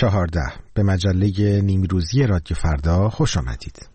14 به مجله نیمروزی رادیو فردا خوش آمدید.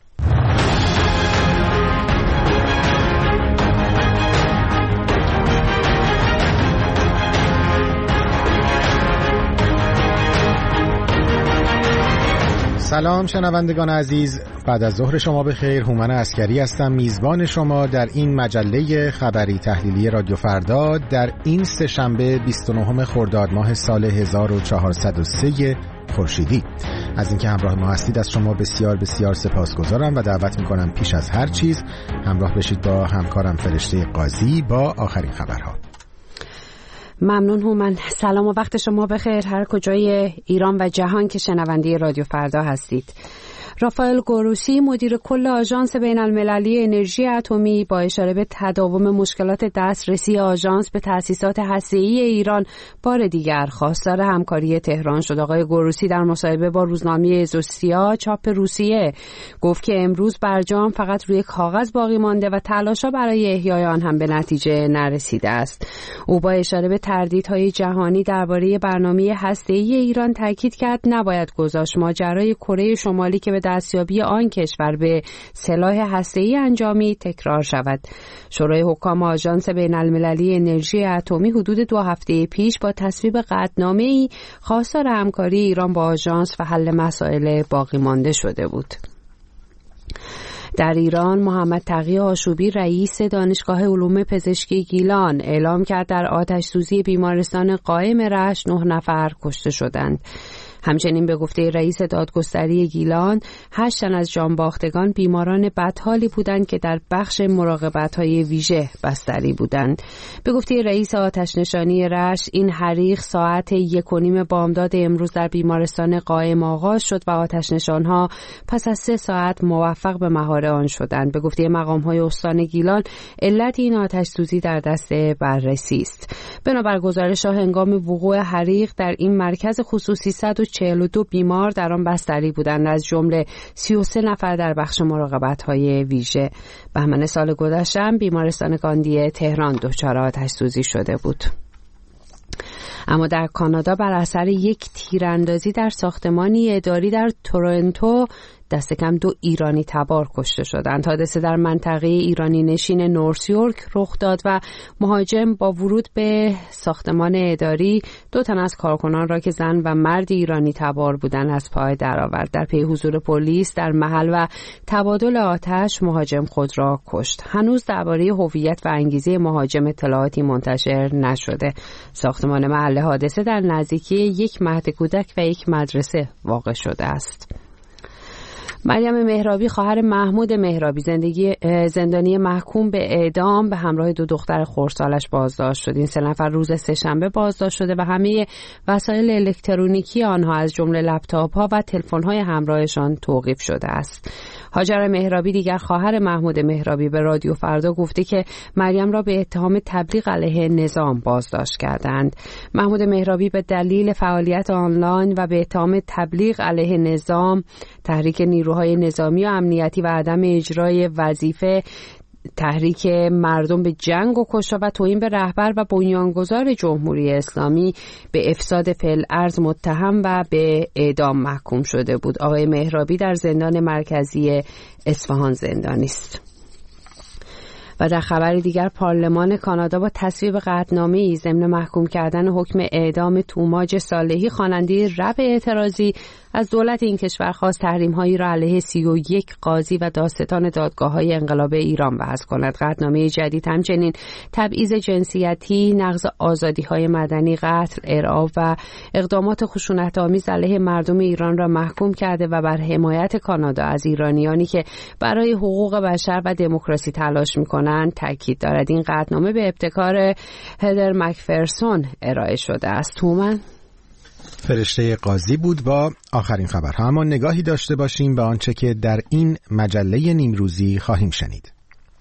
سلام شنوندگان عزیز، بعد از ظهر شما بخیر. هومن عسکری هستم، میزبان شما در این مجله خبری تحلیلی رادیو فردا در این سه‌شنبه 29 خرداد ماه سال 1403 خورشیدی. از اینکه همراه ما هستید از شما بسیار بسیار سپاسگزارم و دعوت میکنم پیش از هر چیز همراه بشید با همکارم فرشته قاضی با آخرین خبرها. ممنون هومن. سلام و وقت شما بخیر هر کجای ایران و جهان که شنونده رادیو فردا هستید. رافائل گروسی مدیر کل آژانس بین‌المللی انرژی اتمی با اشاره به تداوم مشکلات دسترسی آژانس به تأسیسات هسته‌ای ایران بار دیگر خواستار همکاری تهران شد. آقای گروسی در مصاحبه با روزنامه ایزوستیا چاپ روسیه گفت که امروز برجام فقط روی کاغذ باقی مانده و تلاش‌ها برای احیای آن هم به نتیجه نرسیده است. او با اشاره به تردیدهای جهانی درباره برنامه هسته‌ای ایران تاکید کرد نباید گذاشت ماجرای کره شمالی که به دستیابی آن کشور به سلاح هسته‌ای انجامی تکرار شود. شورای حکام آژانس بین‌المللی انرژی اتمی حدود 2 هفته پیش با تصویب قطعنامه‌ای خواستار همکاری ایران با آژانس و حل مسائل باقی مانده شده بود. در ایران محمد تقی آشوبی رئیس دانشگاه علوم پزشکی گیلان اعلام کرد در آتش‌سوزی بیمارستان قائم رشت 9 نفر کشته شدند. همچنین به گفته رئیس دادگستری گیلان 8 تن از جانباختگان بیماران بدحالی بودند که در بخش مراقبت‌های ویژه بستری بودند. به گفته رئیس آتش‌نشانی رشت این حریق ساعت 1:30 بامداد امروز در بیمارستان قائم آغاز شد و آتش‌نشان‌ها پس از 3 ساعت موفق به مهار آن شدند. به گفته مقام‌های استان گیلان علت این آتش‌سوزی در دست بررسی است. بنابر گزارش‌ها هنگام وقوع حریق در این مرکز خصوصی 142 بیمار در آن بستری بودند، از جمله 33 نفر در بخش مراقبت‌های ویژه. بهمن سال گذشته بیمارستان گاندی تهران دچار آتش‌سوزی شده بود. اما در کانادا بر اثر یک تیراندازی در ساختمانی اداری در تورنتو دست کم 2 ایرانی تبار کشته شدند. حادثه در منطقه ایرانی نشین نورث یورک رخ داد و مهاجم با ورود به ساختمان اداری 2 تن از کارکنان را که زن و مرد ایرانی تبار بودند از پای درآورد. در پی حضور پلیس در محل و تبادل آتش مهاجم خود را کشت. هنوز درباره هویت و انگیزه مهاجم اطلاعاتی منتشر نشده. ساختمان محل حادثه در نزدیکی یک مهد کودک و یک مدرسه واقع شده است. مریم مهرابی خواهر محمود مهرابی زندانی محکوم به اعدام به همراه 2 دختر خردسالش بازداشت شد. این 3 نفر روز سه‌شنبه بازداشت شده و همه وسایل الکترونیکی آنها از جمله لپتاپ‌ها و تلفن‌های همراهشان توقیف شده است. هاجر مهرابی دیگر خواهر محمود مهرابی به رادیو فردا گفته که مریم را به اتهام تبلیغ علیه نظام بازداشت کردند. محمود مهرابی به دلیل فعالیت آنلاین و به اتهام تبلیغ علیه نظام، تحریک نیروهای نظامی و امنیتی و عدم اجرای وظیفه، تحریک مردم به جنگ و کشتار و توهین به رهبر و بنیانگذار جمهوری اسلامی به افساد فی‌الارض متهم و به اعدام محکوم شده بود. آقای مهرابی در زندان مرکزی اصفهان زندانی است. و در خبر دیگر پارلمان کانادا با تصویب قطعنامه‌ای ضمن محکوم کردن حکم اعدام توماج صالحی خواننده رپ اعتراضی از دولت این کشور خواست تحریم‌هایی را علیه 31 قاضی و دادستان دادگاه‌های انقلاب ایران وضع کند. قطعنامه جدید همچنین تبعیض جنسیتی، نقض آزادی‌های مدنی، قتل، ارعاب و اقدامات خشونت‌آمیز علیه مردم ایران را محکوم کرده و بر حمایت کانادا از ایرانیانی که برای حقوق بشر و دموکراسی تلاش می‌کنند تاکید دارد. این قطعنامه به ابتکار هدر مکفرسون ارائه شده است. تومن فرشته قاضی بود با آخرین خبرها. اما نگاهی داشته باشیم به آنچه که در این مجله نیمروزی خواهیم شنید.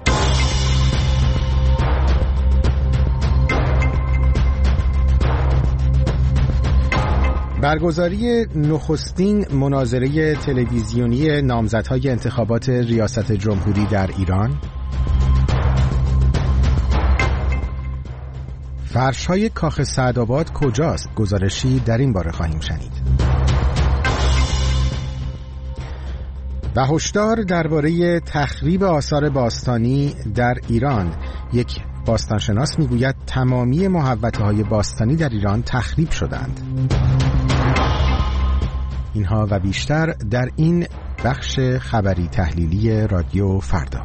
برگزاری نخستین مناظره تلویزیونی نامزدهای انتخابات ریاست جمهوری در ایران، فرش‌های کاخ سعدآباد کجاست؟ گزارشی در این باره خواهیم شنید. و هشدار درباره تخریب آثار باستانی در ایران. یک باستانشناس میگوید تمامی محوطه‌های باستانی در ایران تخریب شدند. اینها و بیشتر در این بخش خبری تحلیلی رادیو فردا.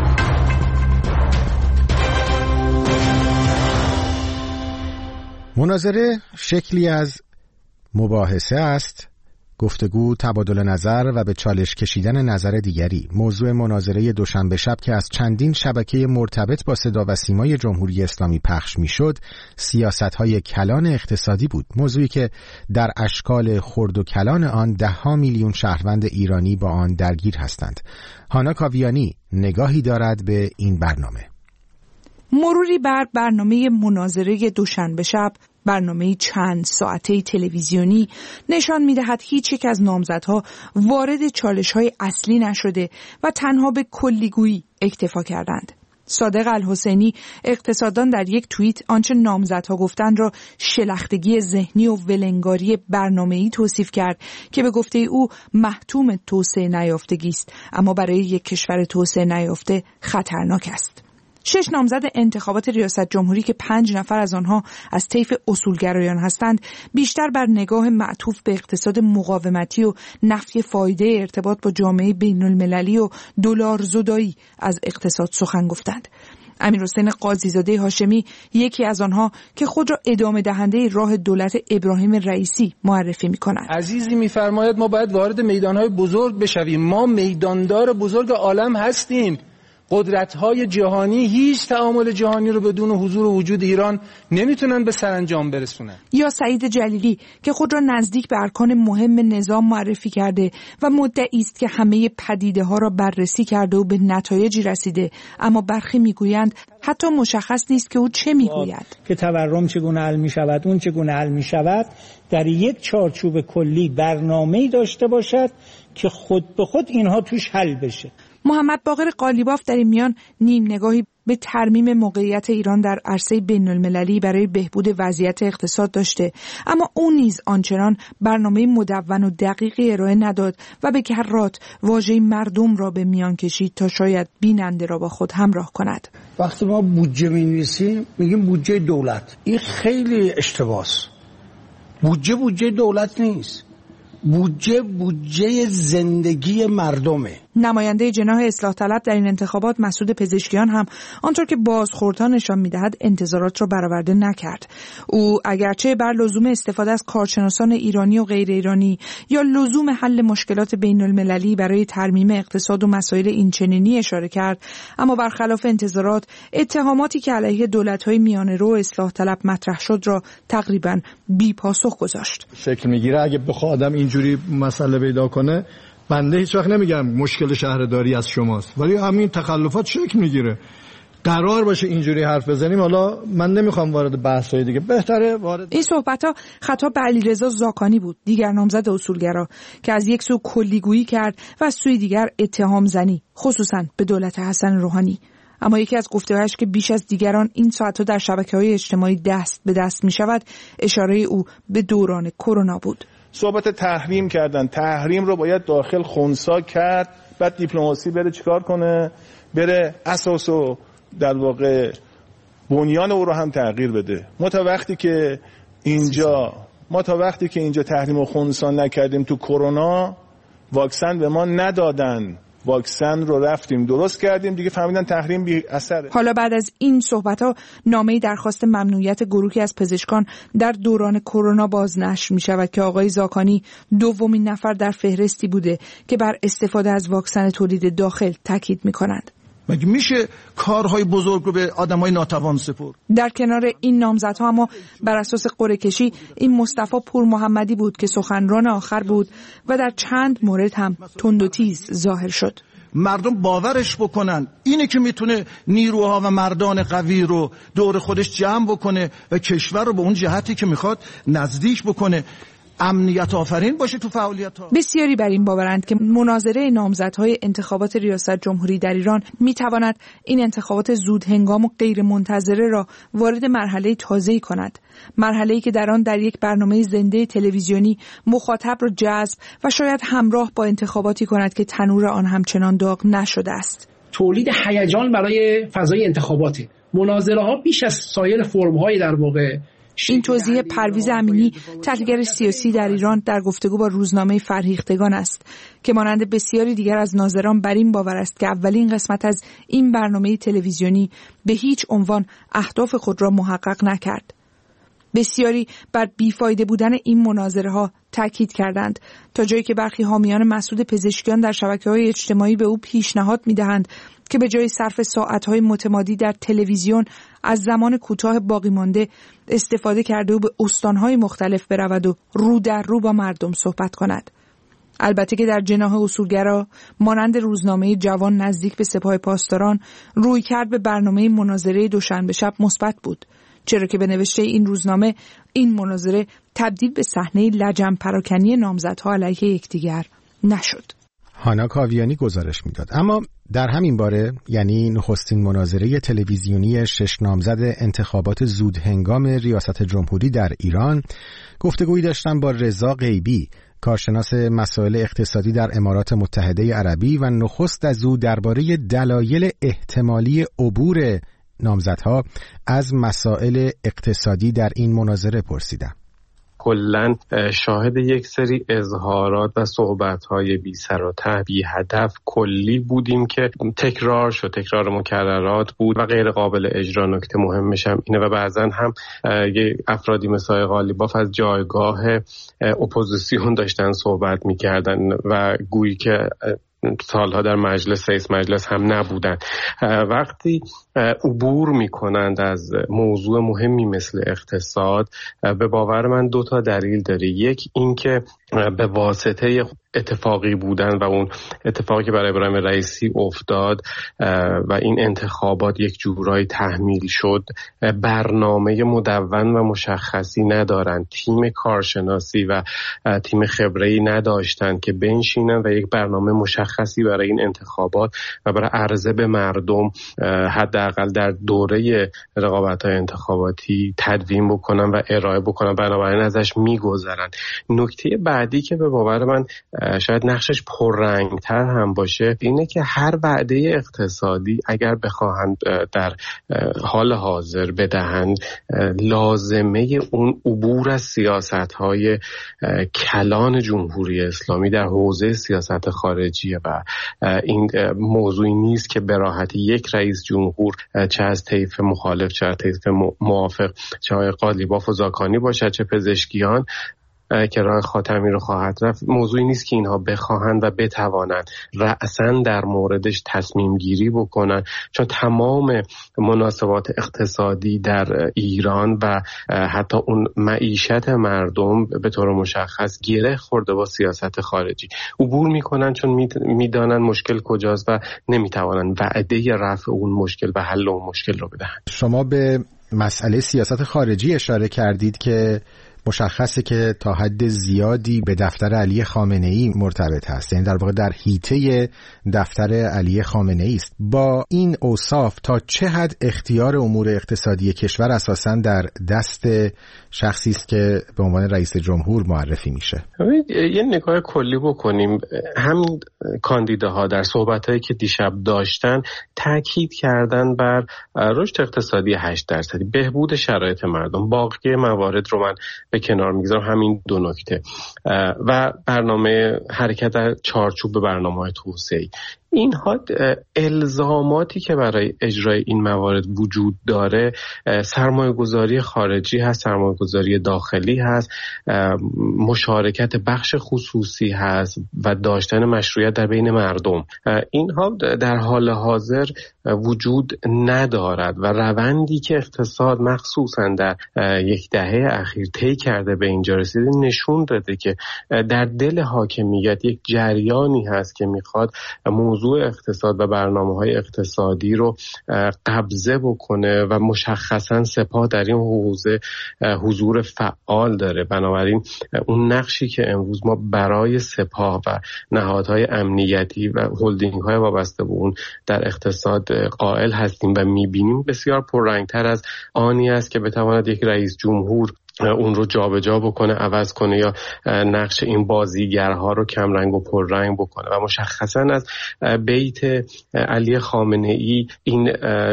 مناظره شکلی از مباحثه است، گفتگو، تبادل نظر و به چالش کشیدن نظر دیگری. موضوع مناظره دوشنبه شب که از چندین شبکه مرتبط با صدا و سیمای جمهوری اسلامی پخش میشد، سیاست‌های کلان اقتصادی بود. موضوعی که در اشکال خرد و کلان آن 10 میلیون شهروند ایرانی با آن درگیر هستند. هانا کاویانی نگاهی دارد به این برنامه. مروری بر برنامه مناظره دوشنبه شب، برنامه چند ساعته تلویزیونی، نشان می‌دهد هیچ یک از نامزدها وارد چالش‌های اصلی نشده و تنها به کلیگویی اکتفا کردند. صادق الحسینی اقتصاددان در یک توییت آنچه نامزدها گفتند را شلختگی ذهنی و ولنگاری برنامه‌ای توصیف کرد که به گفته او محتوم توسعه نیافتگی است، اما برای یک کشور توسعه نیافته خطرناک است. 6 نامزد انتخابات ریاست جمهوری که 5 نفر از آنها از طیف اصولگرایان هستند، بیشتر بر نگاه معطوف به اقتصاد مقاومتی و نفی فایده ارتباط با جامعه بین‌المللی و دلار زدایی از اقتصاد سخن گفتند. امیرحسین قاضیزاده هاشمی یکی از آنها که خود را ادامه دهنده راه دولت ابراهیم رئیسی معرفی می‌کند. عزیزی می‌فرماید ما باید وارد میدان‌های بزرگ بشویم. ما میداندار بزرگ عالم هستیم. قدرت‌های جهانی هیچ تعامل جهانی رو بدون حضور و وجود ایران نمیتونن به سرانجام برسونن. یا سعید جلیلی که خود را نزدیک به ارکان مهم نظام معرفی کرده و مدعی است که همه پدیده‌ها را بررسی کرده و به نتایجی رسیده، اما برخی میگویند حتی مشخص نیست که او چه میگوید. که تورم چگونه حل میشود، اون چگونه حل میشود، در یک چارچوب کلی برنامه‌ای داشته باشد که خود به خود اینها توش حل بشه. محمد باقر قالیباف در این میان نیم نگاهی به ترمیم موقعیت ایران در عرصه بین‌المللی برای بهبود وضعیت اقتصاد داشته، اما او نیز آنچنان برنامه مدون و دقیقی ارائه نداد و به کرات واژه مردم را به میان کشید تا شاید بیننده را با خود همراه کند. وقتی ما بودجه می‌نویسیم میگیم بودجه دولت. این خیلی اشتباهه. بودجه دولت نیست. بودجه زندگی مردمه. نماینده جناح اصلاح طلب در این انتخابات مسعود پزشکیان هم آنطور که بازخوردها نشان می‌دهد انتظارات را برآورده نکرد. او اگرچه بر لزوم استفاده از کارشناسان ایرانی و غیر ایرانی یا لزوم حل مشکلات بین‌المللی برای ترمیم اقتصاد و مسائل اینچنینی اشاره کرد، اما برخلاف انتظارات اتهاماتی که علیه دولت‌های میانه‌رو و اصلاح طلب مطرح شد را تقریباً بی پاسخ گذاشت. شکل میگیره اگه بخواد آدم اینجوری مسئله پیدا کنه، بنده هیچ وقت نمیگم مشکل شهرداری از شماست، ولی همین تخلفات شکل میگیره. قرار باشه اینجوری حرف بزنیم. حالا من نمیخوام وارد بحث‌های دیگه، بهتره وارد این صحبت‌ها خطاب به علیرضا زاکانی بود، دیگر نامزد اصولگرا که از یک سو کلیگویی کرد و از سوی دیگر اتهام زنی، خصوصا به دولت حسن روحانی. اما یکی از گفته‌هایش که بیش از دیگران این ساعت‌ها در شبکه‌های اجتماعی دست به دست می‌شود، اشاره او به دوران کرونا بود. صحبت تحریم کردن، تحریم رو باید داخل خنثی کرد، بعد دیپلماسی بره چیکار کنه؟ بره اساس و در واقع بنیان او رو هم تغییر بده. ما تا وقتی که اینجا تحریم و خنثی نکردیم، تو کرونا واکسن به ما ندادن، واکسن رو رفتیم درست کردیم، دیگه فهمیدن تحریم بی اثره. حالا بعد از این صحبت‌ها نامه‌ای درخواست ممنوعیت گروهی از پزشکان در دوران کرونا بازنشر می‌شود که آقای زاکانی دومین نفر در فهرستی بوده که بر استفاده از واکسن تولید داخل تاکید می‌کنند. مگه میشه کارهای بزرگ رو به آدمای ناتوان سپرد؟ در کنار این نامزدها اما بر اساس قرعه‌کشی این مصطفی پور محمدی بود که سخنران آخر بود و در چند مورد هم تند و تیز ظاهر شد. مردم باورش بکنن اینه که میتونه نیروها و مردان قوی رو دور خودش جمع بکنه و کشور رو به اون جهتی که میخواد نزدیک بکنه. امنیت آفرین باشه تو فعالیت‌ها. بسیاری بر این باورند که مناظره نامزدهای انتخابات ریاست جمهوری در ایران می‌تواند این انتخابات زود هنگام و غیر منتظره را وارد مرحله تازه‌ای کند، مرحله‌ای که در آن در یک برنامه زنده تلویزیونی مخاطب را جذب و شاید همراه با انتخاباتی کند که تنور آن همچنان داغ نشده است. تولید هیجان برای فضای انتخابات، مناظره‌ها بیش از سایر فرم‌های در واقع. این توضیح پرویز امینی، تحلیلگر سیاسی در ایران، در گفتگو با روزنامه فرهیختگان است که مانند بسیاری دیگر از ناظران بر این باور است که اولین قسمت از این برنامه تلویزیونی به هیچ عنوان اهداف خود را محقق نکرد. بسیاری بر بیفایده بودن این مناظره‌ها تاکید کردند، تا جایی که برخی حامیان مسعود پزشکیان در شبکه‌های اجتماعی به او پیشنهاد می‌دهند که به جای صرف ساعت‌های متمادی در تلویزیون از زمان کوتاه باقی مانده استفاده کرده و به استان‌های مختلف برود و رو در رو با مردم صحبت کند. البته که در جناح اصولگرا مانند روزنامه جوان نزدیک به سپاه پاسداران روی کرد به برنامه مناظره دوشنبه شب مثبت بود، چرا که به نوشته این روزنامه این مناظره تبدیل به صحنه لجن پراکنی نامزدها علیه یکدیگر نشد. هانا کاویانی گزارش میداد. اما در همین باره، یعنی نخستین مناظره تلویزیونی 6 نامزد انتخابات زود هنگام ریاست جمهوری در ایران، گفتگویی داشتم با رضا غیبی، کارشناس مسائل اقتصادی در امارات متحده عربی و نخست از او درباره دلایل احتمالی عبور نامزدها از مسائل اقتصادی در این مناظره پرسیدم. کلاً شاهد یک سری اظهارات و صحبت‌های بی سر و ته، بی هدف، کلی بودیم که تکرار شد، تکرار مکررات بود و غیر قابل اجرا. نکته مهمش هم اینه و بعضاً هم یه افرادی مثل قالیباف از جایگاه اپوزیسیون داشتن صحبت می‌کردن و گویی که سالها در رئیس مجلس هم نبودن. وقتی عبور میکنند از موضوع مهمی مثل اقتصاد، به باور من 2 دلیل داره. یک، این که به واسطه اتفاقی بودن و اون اتفاقی که برای ابراهیم رئیسی افتاد و این انتخابات یک جورایی تحمیل شد، برنامه مدون و مشخصی ندارن، تیم کارشناسی و تیم خبره‌ای نداشتن که بنشینن و یک برنامه مشخصی برای این انتخابات و برای عرضه به مردم حداقل در دوره رقابت‌های انتخاباتی تدوین بکنن و ارائه بکنن، بنابراین ازش میگذرن. نکته بعدی که به باور من شاید نقشش پررنگتر هم باشه اینه که هر وعده اقتصادی اگر بخواهند در حال حاضر بدهند، لازمه اون عبور از سیاست‌های کلان جمهوری اسلامی در حوزه سیاست خارجیه و این موضوعی نیست که به راحتی یک رئیس جمهور چه از طیف مخالف چه از طیف موافق، چه قالیباف و زاکانی باشد چه پزشکیان که راه خاتمی رو خواهد رفت، موضوعی نیست که اینها بخواهند و بتوانند رأساً در موردش تصمیم گیری بکنن، چون تمام مناسبات اقتصادی در ایران و حتی اون معیشت مردم به طور مشخص گره خورده با سیاست خارجی. عبور میکنن چون میدانن مشکل کجاست و نمیتوانن وعده رفع اون مشکل و حل اون مشکل رو بدهند. شما به مسئله سیاست خارجی اشاره کردید که مشخصه که تا حد زیادی به دفتر علی خامنه‌ای مرتبط هست، یعنی در واقع در حیطه دفتر علی خامنه‌ای است. با این اوصاف تا چه حد اختیار امور اقتصادی کشور اساساً در دست شخصی است که به عنوان رئیس جمهور معرفی میشه؟ یه نگاه کلی بکنیم. همین کاندیداها در صحبتایی که دیشب داشتن تاکید کردن بر رشد اقتصادی 8%، بهبود شرایط مردم. باقی موارد رو من به کنار میگذارم، همین 2 نکته و برنامه حرکت در چارچوب برنامه‌های توسعه‌ای. اینها الزاماتی که برای اجرای این موارد وجود داره، سرمایه‌گذاری خارجی هست، سرمایه‌گذاری داخلی هست، مشارکت بخش خصوصی هست و داشتن مشروعیت در بین مردم. اینها در حال حاضر وجود ندارد و روندی که اقتصاد مخصوصا در 10 دهه اخیر طی کرده به اینجا رسیده نشون داده که در دل حاکمیت یک جریانی هست که میخواد موضوع موضوع اقتصاد و برنامه‌های اقتصادی رو قبضه بکنه و مشخصاً سپاه در این حوزه حضور فعال داره. بنابراین اون نقشی که امروز ما برای سپاه و نهادهای امنیتی و هلدینگ‌های وابسته به اون در اقتصاد قائل هستیم و می‌بینیم بسیار پررنگ‌تر از آنی است که بتواند یک رئیس جمهور اون رو جابجا بکنه، عوض کنه یا نقش این بازیگرها رو کم رنگ و پر رنگ بکنه. و مشخصا از بیت علی خامنه ای این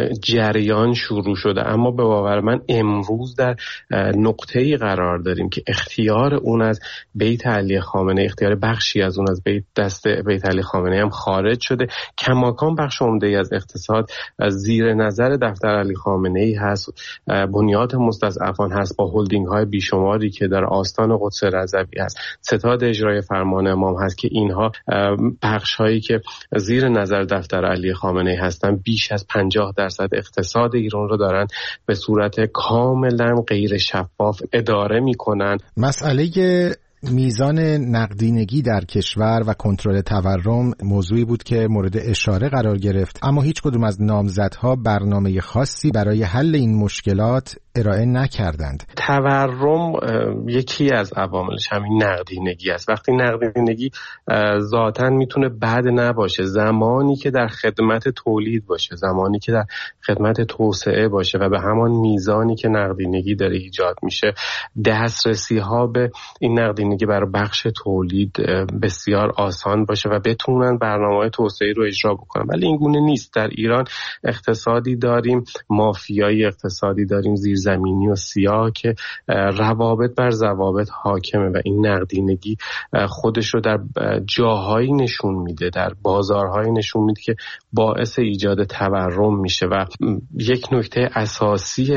جریان شروع شده، اما به باور من امروز در نقطه‌ای قرار داریم که اختیار اون از بیت علی خامنه ای، اختیار بخشی از اون از دست بیت علی خامنه ای هم خارج شده. کماکان بخش عمده‌ای از اقتصاد زیر نظر دفتر علی خامنه ای هست، بنیاد مستضعفان هست با هلدینگ های بیشماری که در آستان قدس رضوی هست، ستاد اجرای فرمان امام هست که اینها بخش هایی که زیر نظر دفتر علی خامنه ای هستن بیش از 50% اقتصاد ایران رو دارن به صورت کاملا غیر شفاف اداره میکنن. مسئله میزان نقدینگی در کشور و کنترل تورم موضوعی بود که مورد اشاره قرار گرفت، اما هیچ کدوم از نامزدها برنامه خاصی برای حل این مشکلات ارائه نکردند. تورم یکی از عواملش همین نقدینگی است. وقتی نقدینگی ذاتاً میتونه بد نباشه، زمانی که در خدمت تولید باشه، زمانی که در خدمت توسعه باشه و به همان میزانی که نقدینگی داره ایجاد میشه، دسترسی ها به این نقدینگی برای بخش تولید بسیار آسان باشه و بتونن برنامه‌های توسعه رو اجرا بکنن. ولی این گونه نیست. در ایران اقتصادی داریم، مافیایی اقتصادی داریم، زیرزمینی و سیاه که روابط بر ضوابط حاکمه و این نقدینگی خودش رو در جاهایی نشون میده، در بازارهایی نشون میده که باعث ایجاد تورم میشه. و یک نکته اساسی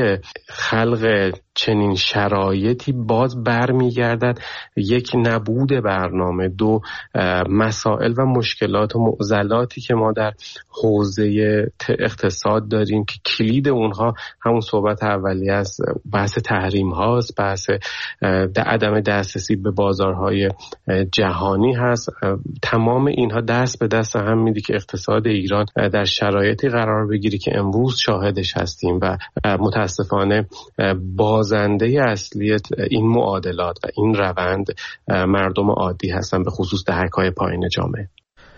خلق چنین شرایطی باز برمیگردد یک نبود برنامه، دو مسائل و مشکلات و معضلاتی که ما در حوزه اقتصاد داریم که کلید اونها همون صحبت اولیه است، بحث تحریم هاست، بحث عدم دسترسی به بازارهای جهانی هست. تمام اینها دست به دست هم میده که اقتصاد ایران در شرایطی قرار بگیری که امروز شاهدش هستیم و متاسفانه بازنده اصلی این معادلات و این روند مردم عادی هستن، به خصوص دهک‌های پایین جامعه.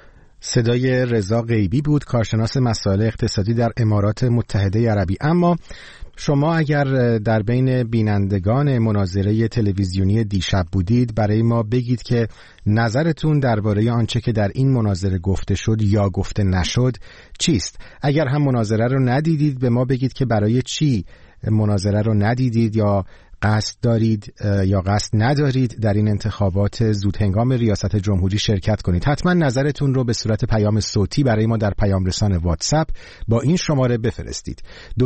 صدای رضا غیبی بود، کارشناس مسائل اقتصادی در امارات متحده عربی. اما شما اگر در بین بینندگان مناظره تلویزیونی دیشب بودید، برای ما بگید که نظرتون درباره آنچه که در این مناظره گفته شد یا گفته نشد چیست؟ اگر هم مناظره رو ندیدید، به ما بگید که برای چی مناظره رو ندیدید یا قصد دارید یا قصد ندارید در این انتخابات زودهنگام ریاست جمهوری شرکت کنید. حتما نظرتون رو به صورت پیام صوتی برای ما در پیام رسان واتساپ با این شماره بفرستید: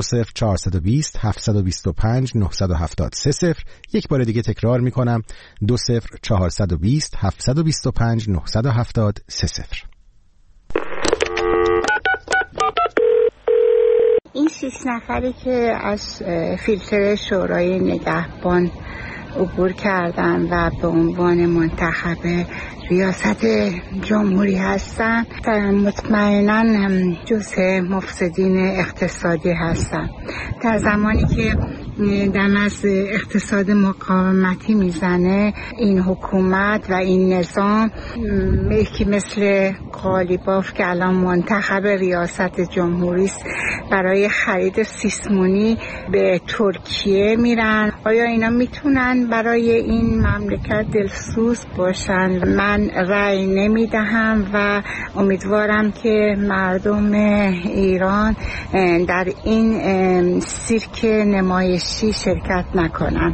20420 725 970 30. یک بار دیگه تکرار میکنم: 20420 725 970 30. این 6 نفری که از فیلتر شورای نگهبان عبور کردن و به عنوان منتخب ریاست جمهوری هستن، مطمئناً جزء مفسدین اقتصادی هستن. در زمانی که دم از اقتصاد مقاومتی میزنه این حکومت و این نظام، یکی مثل قالیباف که الان منتخب ریاست جمهوری است، برای خرید سیسمونی به ترکیه میرن. آیا اینا میتونن برای این مملکت دلسوز باشن؟ من رأی نمیدهم و امیدوارم که مردم ایران در این سیرک نمایشی شرکت نکنن.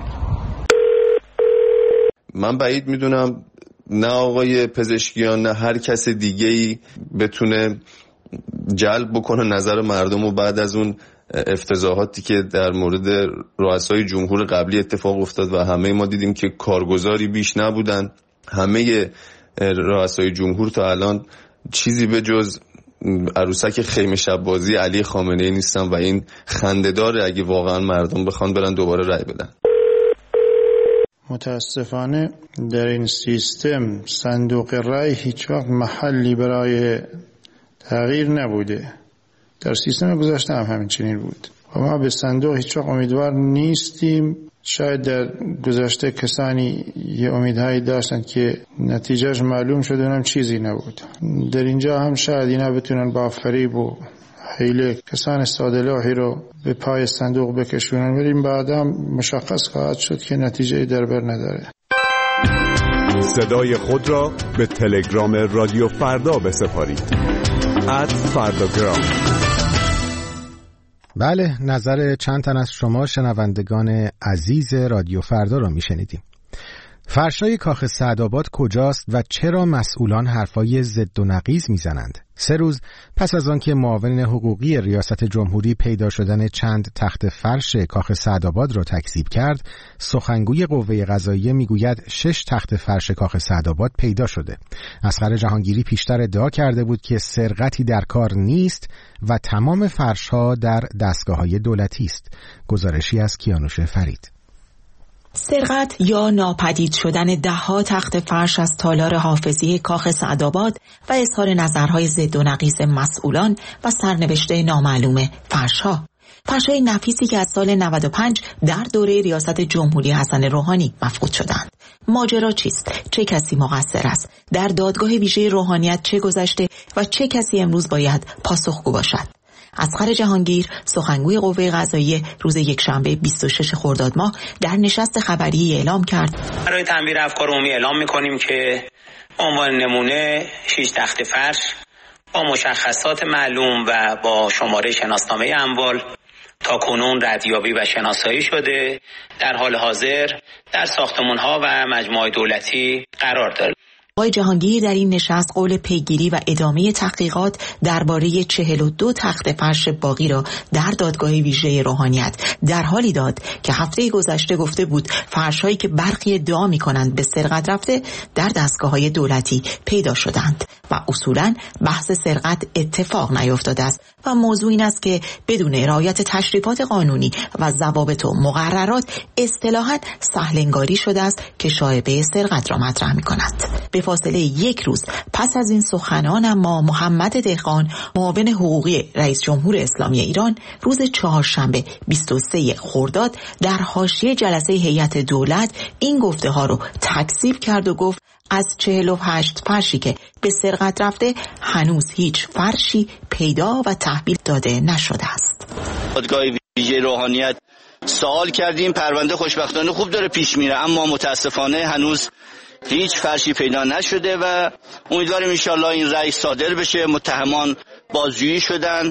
من بعید میدونم نه آقای پزشکیان نه هر کس دیگه‌ای بتونه جلب بکنه نظر مردم و بعد از اون افتضاحاتی که در مورد رؤسای جمهور قبلی اتفاق افتاد و همه ما دیدیم که کارگزاری بیش نبودن. همه رؤسای جمهور تا الان چیزی به جز عروسک خیمه شب بازی علی خامنه ای نیستن و این خنده‌داره اگه واقعا مردم بخوان برن دوباره رأی بدن. متاسفانه در این سیستم صندوق رأی هیچ وقت محلی برای تغییر نبوده. در سیستم گذشته هم همین چنین بود و ما به صندوق هیچ وقت امیدوار نیستیم. شاید در گذشته کسانی یه امیدهایی داشتند که نتیجهش معلوم شد اونم چیزی نبود. در اینجا هم شاید اینا بتونن با فریب و حیله کسان ساده‌لوحی رو به پای صندوق بکشونن، ولی بعدا مشخص خواهد شد که نتیجه در بر نداره. صدای خود را به تلگرام رادیو فردا بسپارید. @فرداگرام. بله، نظر چند تن از شما شنوندگان عزیز رادیو فردا را میشنیدیم. فرشای کاخ سعدآباد کجاست و چرا مسئولان حرفای ضد و نقیض میزنند؟ 3 روز پس از آن که معاون حقوقی ریاست جمهوری پیدا شدن چند تخت فرش کاخ سعدآباد را تکذیب کرد، سخنگوی قوه قضاییه میگوید 6 تخت فرش کاخ سعدآباد پیدا شده. اصغر جهانگیری پیشتر ادعا کرده بود که سرقتی در کار نیست و تمام فرش‌ها در دستگاه‌های دولتی است. گزارشی از کیانوش فرید. سرقت یا ناپدید شدن 10 تخت فرش از تالار حافظی کاخ سعدآباد و اظهار نظرهای ضد و نقیض مسئولان و سرنوشته نامعلوم فرش‌های نفیسی که از سال 95 در دوره ریاست جمهوری حسن روحانی مفقود شدند. ماجرا چیست؟ چه کسی مقصر است؟ در دادگاه ویژه روحانیت چه گذشته و چه کسی امروز باید پاسخگو باشد؟ اصغر جهانگیر، سخنگوی قوه قضاییه، روز یکشنبه 26 خرداد ماه در نشست خبری اعلام کرد: برای تنویر افکار عمومی اعلام می‌کنیم که عنوان نمونه 6 تخت فرش با مشخصات معلوم و با شماره شناسنامه اموال تاکنون ردیابی و شناسایی شده، در حال حاضر در ساختمان‌ها و مجموعه دولتی قرار دارد. آقای جهانگیر در این نشست قول پیگیری و ادامه تحقیقات درباره 42 تخت فرش باقی را در دادگاه ویژه روحانیت در حالی داد که هفته گذشته گفته بود فرش‌هایی که برخی ادعا می‌کنند به سرقت رفته در دستگاه‌های دولتی پیدا شدند و اصولاً بحث سرقت اتفاق نیفتاده است و موضوع این است که بدون رعایت تشریفات قانونی و ضوابط و مقررات اصطلاحاً سهل‌انگاری شده است که شایعه سرقت را مطرح می‌کند. به فاصله 1 روز پس از این سخنان اما محمد دهقان، معاون حقوقی رئیس جمهور اسلامی ایران، روز چهارشنبه 23 خرداد در حاشیه جلسه هیئت دولت این گفته ها رو تکذیب کرد و گفت از 48 فرشی که به سرقت رفته هنوز هیچ فرشی پیدا و تحویل داده نشده است. دادگاه ویژه روحانیت سوال کردیم، پرونده خوشبختانه خوب داره پیش میره، اما متاسفانه هنوز هیچ فرشی پیدا نشده و امیدواریم انشالله این رأی صادر بشه. متهمان بازجویی شدن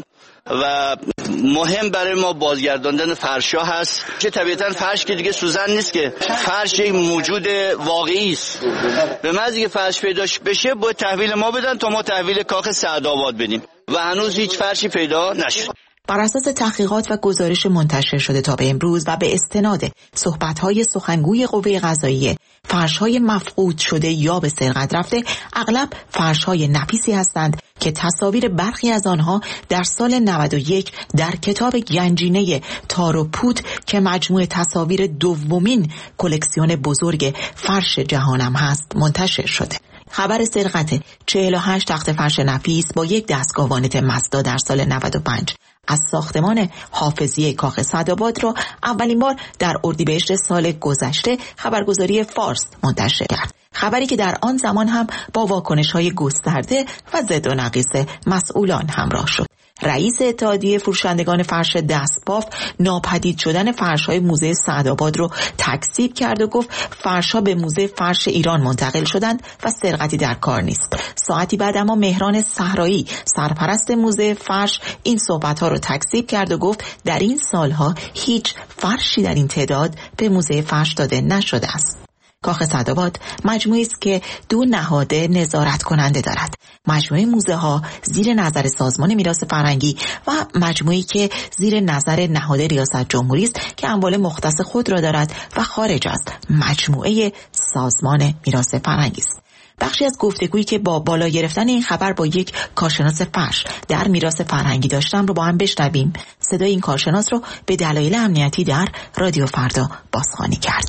و مهم برای ما بازگرداندن فرشا هست. چه طبیعتا فرش که دیگه سوزن نیست، که فرش یک موجود واقعی است. به محض که فرش پیدا بشه باید تحویل ما بدن تا ما تحویل کاخ سعدآباد بدیم و هنوز هیچ فرشی پیدا نشد. بر اساس تحقیقات و گزارش منتشر شده تا به امروز و به استناد صحبت‌های سخنگوی قوه قضاییه، فرش‌های مفقود شده یا به سرقت رفته اغلب فرش‌های نفیسی هستند که تصاویر برخی از آنها در سال 91 در کتاب گنجینه تار و پود که مجموعه تصاویر دومین کلکسیون بزرگ فرش جهانم هست منتشر شده. خبر سرقت 48 تخت فرش نفیس با یک دستگاه وانت مزدا در سال 95 از ساختمان حافظی کاخ سعدآباد را اولین بار در اردیبهشت سال گذشته خبرگزاری فارس منتشر کرد. خبری که در آن زمان هم با واکنش‌های گسترده و ضد و نقیض مسئولان همراه شد. رئیس اتحادیه فروشندگان فرش دستباف ناپدید شدن فرش‌های موزه سعدآباد رو تکذیب کرد و گفت فرش‌ها به موزه فرش ایران منتقل شدند و سرقتی در کار نیست. ساعتی بعد اما مهران صحرایی، سرپرست موزه فرش، این صحبت‌ها رو تکذیب کرد و گفت در این سالها هیچ فرشی در این تعداد به موزه فرش داده نشده است. کاخ سعدآباد مجموعی است که 2 نهاد نظارت کننده دارد. مجموعه موزه ها زیر نظر سازمان میراث فرهنگی و مجموعی که زیر نظر نهاد ریاست جمهوری است که اموال مختص خود را دارد و خارج از مجموعه سازمان میراث فرهنگی است. بخشی از گفتگویی که با بالا گرفتن این خبر با یک کارشناس فرش در میراث فرهنگی داشتم رو با هم بشنویم. صدای این کارشناس رو به دلایل امنیتی در رادیو فردا بازخوانی کردیم.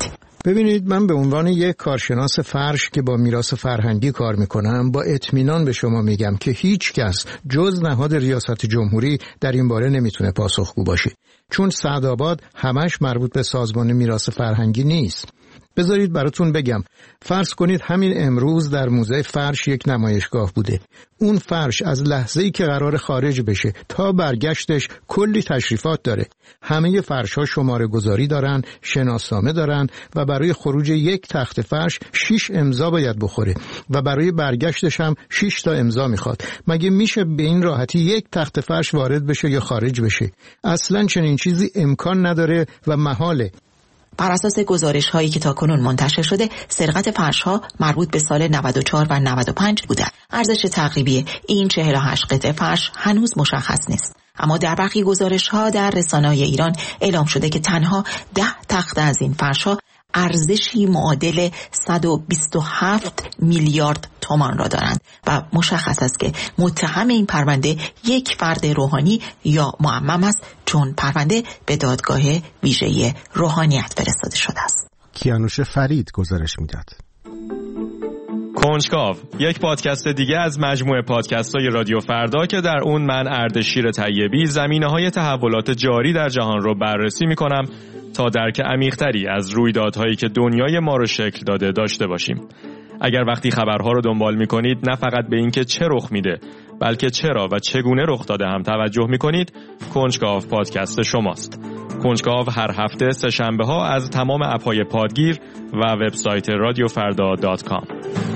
ببینید، من به عنوان یک کارشناس فرش که با میراث فرهنگی کار میکنم با اطمینان به شما میگم که هیچ کس جز نهاد ریاست جمهوری در این باره نمیتونه پاسخگو باشه، چون سعدآباد همش مربوط به سازمان میراث فرهنگی نیست. بذارید براتون بگم، فرض کنید همین امروز در موزه فرش یک نمایشگاه بوده. اون فرش از لحظه‌ای که قرار خارج بشه تا برگشتش کلی تشریفات داره. همه فرش‌ها شماره گذاری دارن، شناسنامه دارن و برای خروج یک تخت فرش 6 امضا باید بخوره و برای برگشتش هم 6 تا امضا میخواد. مگه میشه به این راحتی یک تخت فرش وارد بشه یا خارج بشه؟ اصلاً چنین چیزی امکان نداره و محاله. بر اساس گزارش‌هایی که تاکنون منتشر شده، سرقت فرش‌ها مربوط به سال 94 و 95 بوده. ارزش تقریبی این 48 قطعه فرش هنوز مشخص نیست. اما در برخی گزارش‌ها در رسانه‌های ایران اعلام شده که تنها 10 تخت از این فرش‌ها ارزشی معادل 127 میلیارد تومان را دارند و مشخص است که متهم این پرونده یک فرد روحانی یا معمم است، چون پرونده به دادگاه ویژه روحانیت فرستاده شده است. کیانوش فرید گزارش میداد. کنجکاو، یک پادکست دیگه از مجموعه پادکست‌های رادیو فردا که در اون من اردشیر طیبی زمینه‌های تحولات جاری در جهان رو بررسی می‌کنم تا درک عمیق‌تری از رویدادهایی که دنیای ما رو شکل داده داشته باشیم. اگر وقتی خبرها رو دنبال می‌کنید نه فقط به اینکه چه رخ میده، بلکه چرا و چگونه رخ داده هم توجه می‌کنید، کنجکاو پادکست شماست. کنجکاو هر هفته سه‌شنبه‌ها از تمام اپ‌های پادگیر و وبسایت radiofarda.com.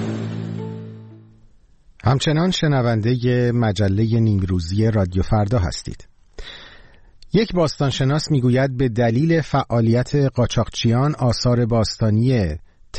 همچنان شنونده مجله نیمروزی رادیو فردا هستید. یک باستانشناس میگوید به دلیل فعالیت قاچاقچیان آثار باستانی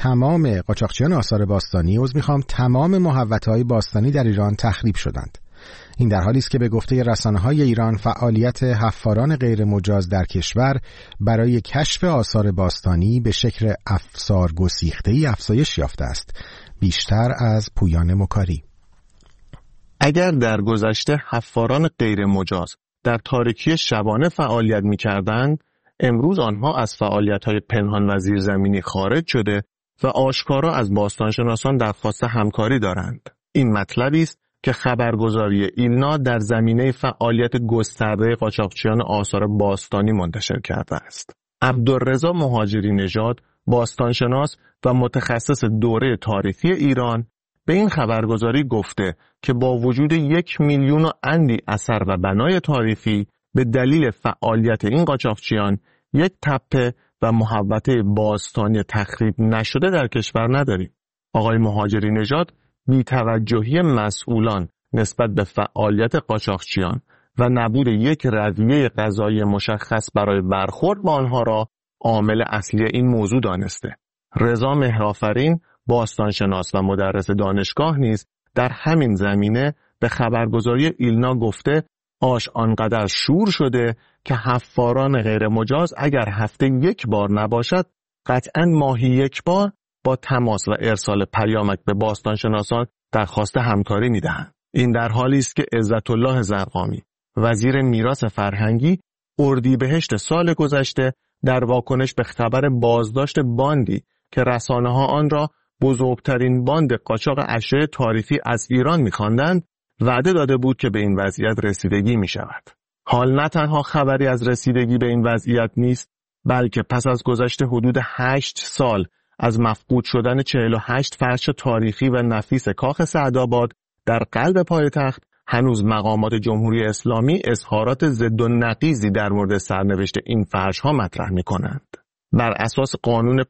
تمام محوطه‌های باستانی در ایران تخریب شدند. این در حالی است که به گفته رسانه‌های ایران فعالیت حفاران غیر مجاز در کشور برای کشف آثار باستانی به شکل افسار گسیخته‌ای افزایش یافته است. بیشتر از پویان مکاری. اگر در گذشته حفاران غیر مجاز در تاریکی شبانه فعالیت می‌کردند، امروز آنها از فعالیت‌های پنهان و زیرزمینی خارج شده و آشکارا از باستانشناسان درخواست همکاری دارند. این مطلبی است که خبرگزاری ایلنا در زمینه فعالیت گسترده قاچاقچیان آثار باستانی منتشر کرده است. عبدالرضا مهاجری نژاد، باستانشناس و متخصص دوره تاریخی ایران، به این خبرگزاری گفته که با وجود 1 میلیون و اندی اثر و بنای تاریخی به دلیل فعالیت این قاچاقچیان یک تپه و محوطه باستانی تخریب نشده در کشور نداریم. آقای مهاجری نژاد بی‌توجهی مسئولان نسبت به فعالیت قاچاقچیان و نبود یک رویه قضایی مشخص برای برخورد با آنها را عامل اصلی این موضوع دانسته. رضا مهرآفرین، باستانشناس و مدرس دانشگاه نیز در همین زمینه به خبرگزاری ایلنا گفته آش آنقدر شور شده که حفاران غیر مجاز اگر هفته یک بار نباشد قطعاً ماهی یک بار با تماس و ارسال پیامک به باستانشناسان درخواست همکاری می‌دهند. این در حالی است که عزت‌الله زرقامی، وزیر میراث فرهنگی، اردیبهشت سال گذشته در واکنش به خبر بازداشت باندی که رسانه‌ها آن را بزرگترین باند قاچاق اشیاء تاریخی از ایران می‌خواندند، وعده داده بود که به این وضعیت رسیدگی می‌شود. حال نه تنها خبری از رسیدگی به این وضعیت نیست، بلکه پس از گذشت حدود 8 سال از مفقود شدن 48 فرش تاریخی و نفیس کاخ سعدآباد در قلب پایتخت، هنوز مقامات جمهوری اسلامی اظهارات ضد و نقیضی در مورد سرنوشت این فرش‌ها مطرح می‌کنند. بر اساس قانون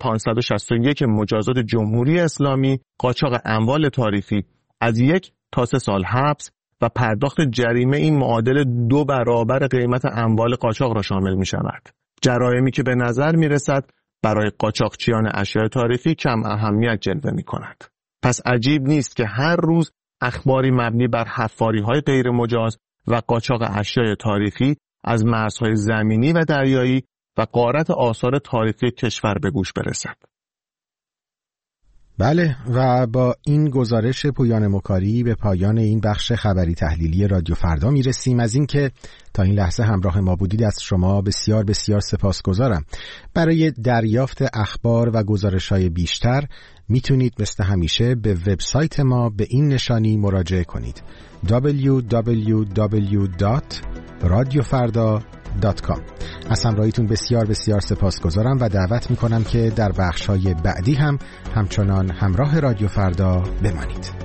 561 مجازات جمهوری اسلامی، قاچاق اموال تاریخی از 1 تا 3 سال حبس و پرداخت جریمه این معادل 2 برابر قیمت اموال قاچاق را شامل می‌شود. جرایمی که به نظر می‌رسد برای قاچاقچیان اشیاء تاریخی کم اهمیت جلوه می‌کند. پس عجیب نیست که هر روز اخباری مبنی بر حفاری‌های غیر مجاز و قاچاق اشیاء تاریخی از مرزهای زمینی و دریایی و غارت آثار تاریخی کشور به گوش برسد. بله، و با این گزارش پویان مکاری به پایان این بخش خبری تحلیلی رادیو فردا میرسیم. از این که تا این لحظه همراه ما بودید از شما بسیار بسیار سپاسگزارم. برای دریافت اخبار و گزارش‌های بیشتر میتونید مثل همیشه به وبسایت ما به این نشانی مراجعه کنید: www.radiofarda.com. از همراهیتون بسیار بسیار سپاسگزارم و دعوت میکنم که در بخش‌های بعدی هم همچنان همراه رادیو فردا بمانید.